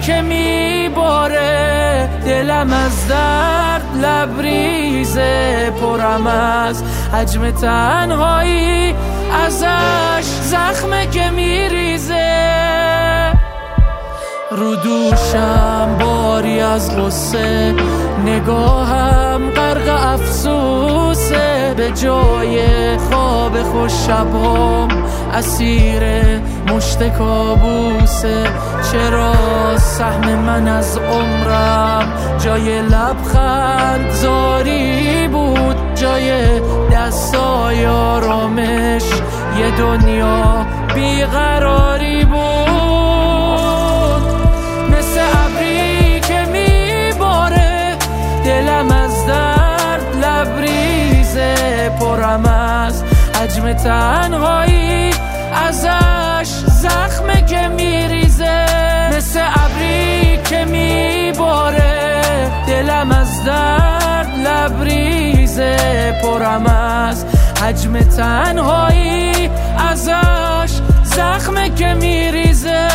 که میباره، دلم از درد لبریزه، پرم از حجم تنهایی، ازش زخمه که میریزه. رو دوشم باری از غصه، نگاهم غرق افسوسه، به جای خواب خوش شبام اسیر مشت کابوسه. چرا سهم من از عمرم جای لبخند زاری بود، جای دستای آرامش یه دنیا بیقراری بود. مثل ابری که میباره، دلم از درد لبریزه، پرم از حجم تنهایی، ازش زخمه که میریزه. مثل ابری که میباره، دلم از درد لبریزه، پرم از حجم تنهایی، ازش زخمه که میریزه.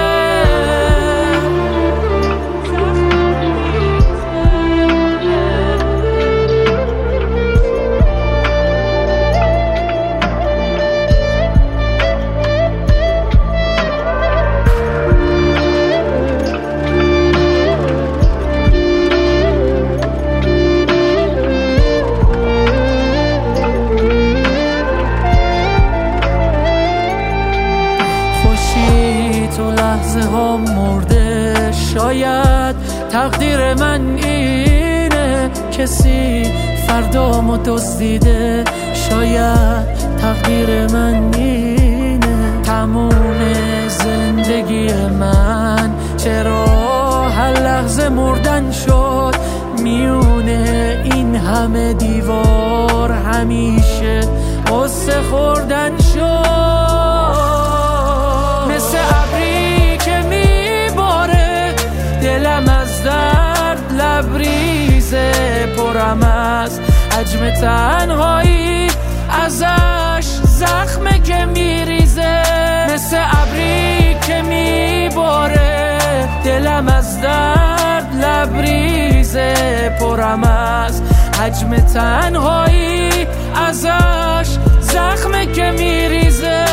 تو لحظه ها مرده، شاید تقدیر من اینه، کسی فردامو دزدیده، شاید تقدیر من اینه. تموم زندگی من چرا هر لحظه مردن شد، میونه این همه دیوار همیشه غصه خوردن شد. مثل ابری که میباره، دلم از درد لبریزه، پرم از حجم تنهایی، ازش زخمه که میریزه. مثل ابری که میباره، دلم از درد لبریزه، پرم از حجم تنهایی، ازش زخمه که میریزه.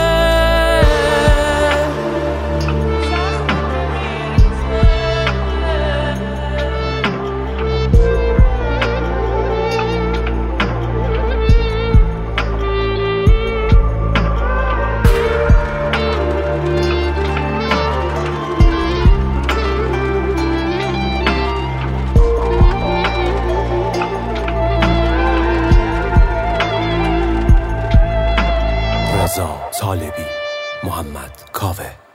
رضا طالبی، محمد کاوه.